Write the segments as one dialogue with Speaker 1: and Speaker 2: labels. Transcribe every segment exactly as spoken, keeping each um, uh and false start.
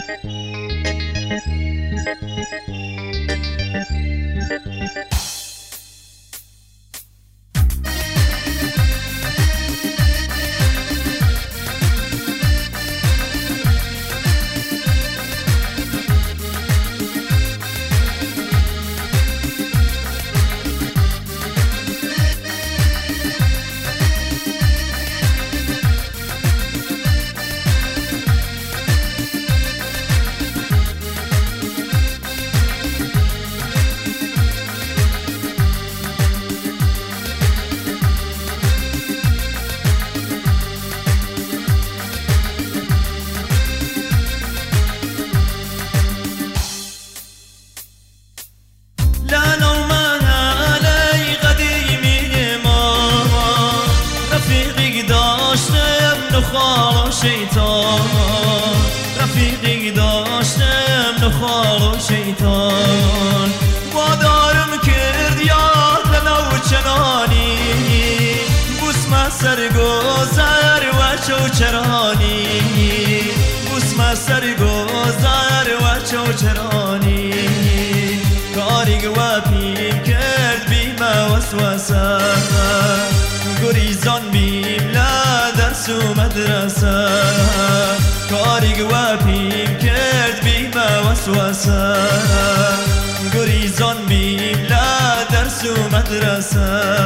Speaker 1: نخوار و شیطان رفیقی داشتم نخوار و شیطان وادارم کرد یاد لنو چنانی بوسم سرگذر و چوچرانی بوسم سرگذر و چوچرانی کاری و پیم کرد بیم وسوسه گریزان بیم لدرس و مدرسه کاری و پیم کرد بیم وسوسه گریزان بیم لدرس و مدرسه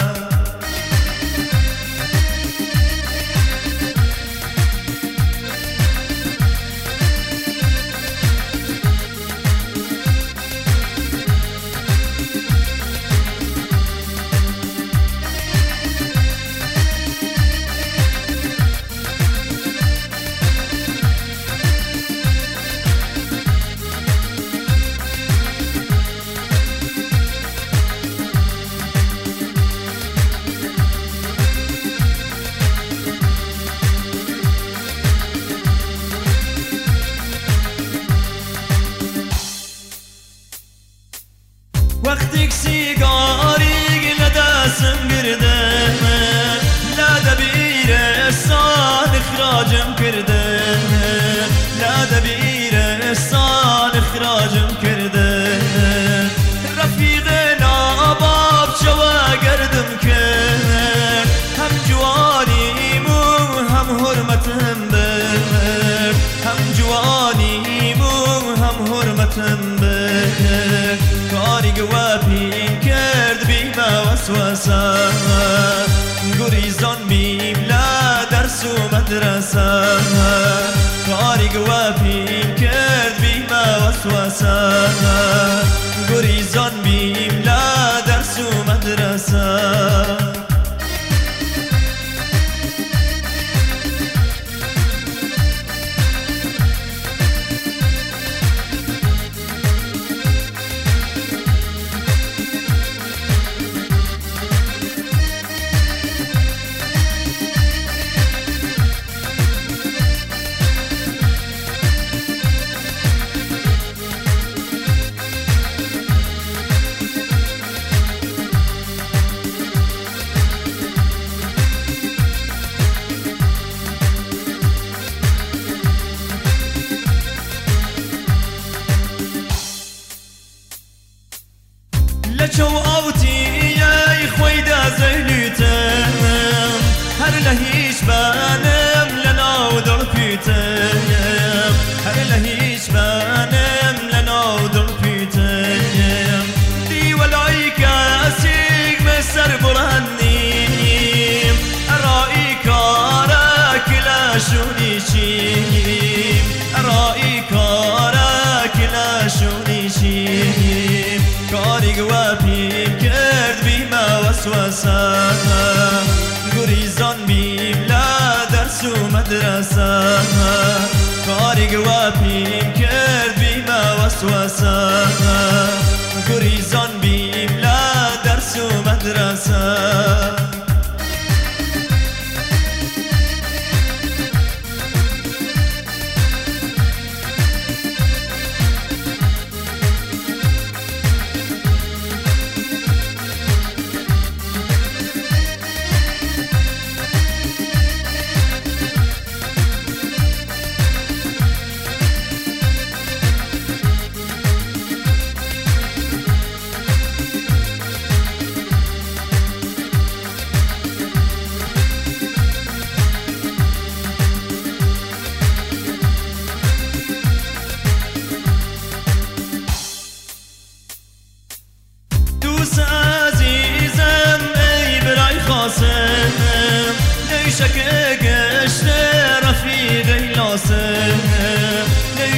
Speaker 1: وقتی سیگاری لدستم گرده لدبیرستان اخراجم کرده لدبیرستان اخراجم کرده رفیق ناباب چوا گردم کرد هم جوانیمو هم حرمتم برد هم جوانیمو هم حرمتم برد کاری و پیم کرد بیم وسوسه گریزان بیم لدرس و مدرسه کاری و پیم کرد بیم وسوسه گریزان بیم لدرس و مدرسه لچو آوتی ای خوید از ایلیتم هر لهیش بانم لناو در پیتم هر لهیش بانم لناو در پیتم دی ولای کسیگ مسر برهنیم ارایی کارا کلاشونی چیم ارایی کارا کلاشونی چیم کاری و پیم کرد بیم وسوسه گریزان بیم لدرس و مدرسه کاری و پیم کرد بیم وسوسه گریزان بیم لدرس و مدرسه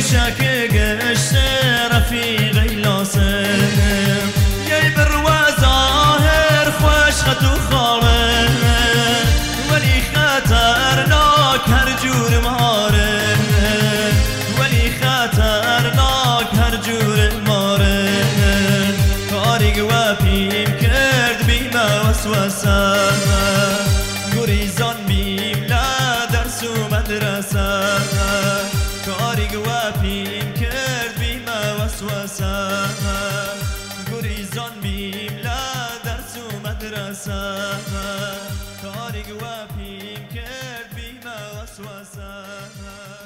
Speaker 1: شك قشت رفيقي لاسم يا بروا ظاهر خوش خطو خاره ولي خطرناك هر جور ماره ولي خطرناك هر جور ماره کاری و پیم کرد بیما وسوسه گریزان بیم لا درس و مدرسه کاری و پیم کرد بیما وسوسه گریزان بیم لا درس و مدرسه کاری و پیم کرد بیما وسوسه